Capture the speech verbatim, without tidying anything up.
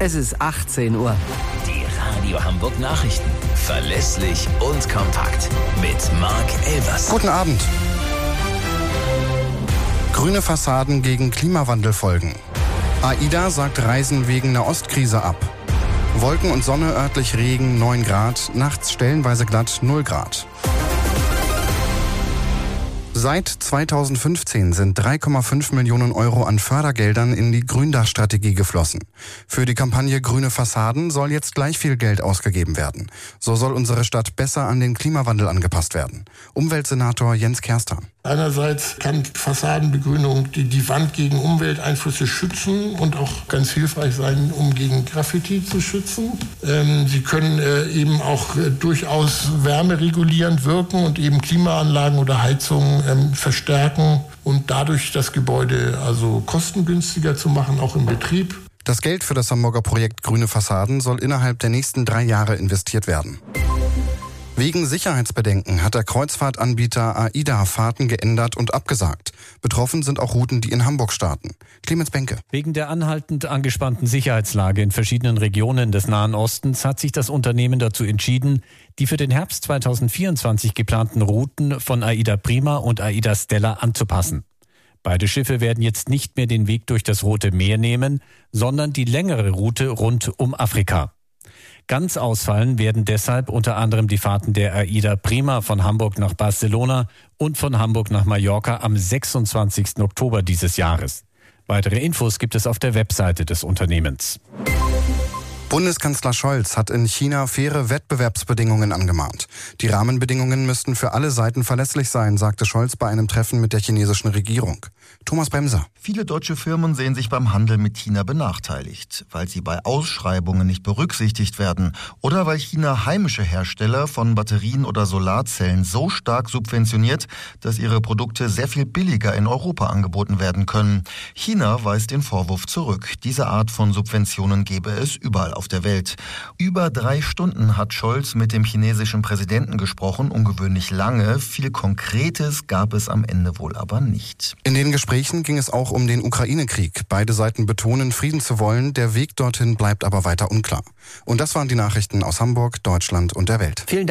Es ist achtzehn Uhr. Die Radio Hamburg Nachrichten. Verlässlich und kompakt. Mit Marc Elvers. Guten Abend. Grüne Fassaden gegen Klimawandelfolgen. AIDA sagt Reisen wegen Nahostkrise ab. Wolken und Sonne, örtlich Regen neun Grad, nachts stellenweise glatt null Grad. Seit zweitausendfünfzehn sind drei Komma fünf Millionen Euro an Fördergeldern in die Gründachstrategie geflossen. Für die Kampagne Grüne Fassaden soll jetzt gleich viel Geld ausgegeben werden. So soll unsere Stadt besser an den Klimawandel angepasst werden. Umweltsenator Jens Kerstan. Einerseits kann Fassadenbegrünung die, die Wand gegen Umwelteinflüsse schützen und auch ganz hilfreich sein, um gegen Graffiti zu schützen. Ähm, sie können äh, eben auch äh, durchaus wärmeregulierend wirken und eben Klimaanlagen oder Heizungen ähm, verstärken und dadurch das Gebäude also kostengünstiger zu machen, auch im Betrieb. Das Geld für das Hamburger Projekt Grüne Fassaden soll innerhalb der nächsten drei Jahre investiert werden. Wegen Sicherheitsbedenken hat der Kreuzfahrtanbieter AIDA Fahrten geändert und abgesagt. Betroffen sind auch Routen, die in Hamburg starten. Clemens Benke. Wegen der anhaltend angespannten Sicherheitslage in verschiedenen Regionen des Nahen Ostens hat sich das Unternehmen dazu entschieden, die für den Herbst zweitausendvierundzwanzig geplanten Routen von AIDA Prima und AIDA Stella anzupassen. Beide Schiffe werden jetzt nicht mehr den Weg durch das Rote Meer nehmen, sondern die längere Route rund um Afrika. Ganz ausfallen werden deshalb unter anderem die Fahrten der AIDA Prima von Hamburg nach Barcelona und von Hamburg nach Mallorca am sechsundzwanzigsten Oktober dieses Jahres. Weitere Infos gibt es auf der Webseite des Unternehmens. Bundeskanzler Scholz hat in China faire Wettbewerbsbedingungen angemahnt. Die Rahmenbedingungen müssten für alle Seiten verlässlich sein, sagte Scholz bei einem Treffen mit der chinesischen Regierung. Thomas Bremser. Viele deutsche Firmen sehen sich beim Handel mit China benachteiligt, weil sie bei Ausschreibungen nicht berücksichtigt werden oder weil China heimische Hersteller von Batterien oder Solarzellen so stark subventioniert, dass ihre Produkte sehr viel billiger in Europa angeboten werden können. China weist den Vorwurf zurück. Diese Art von Subventionen gebe es überall auf der Welt. Über drei Stunden hat Scholz mit dem chinesischen Präsidenten gesprochen, ungewöhnlich lange. Viel Konkretes gab es am Ende wohl aber nicht. In den Gesprächen ging es auch um den Ukraine-Krieg. Beide Seiten betonen, Frieden zu wollen. Der Weg dorthin bleibt aber weiter unklar. Und das waren die Nachrichten aus Hamburg, Deutschland und der Welt. Vielen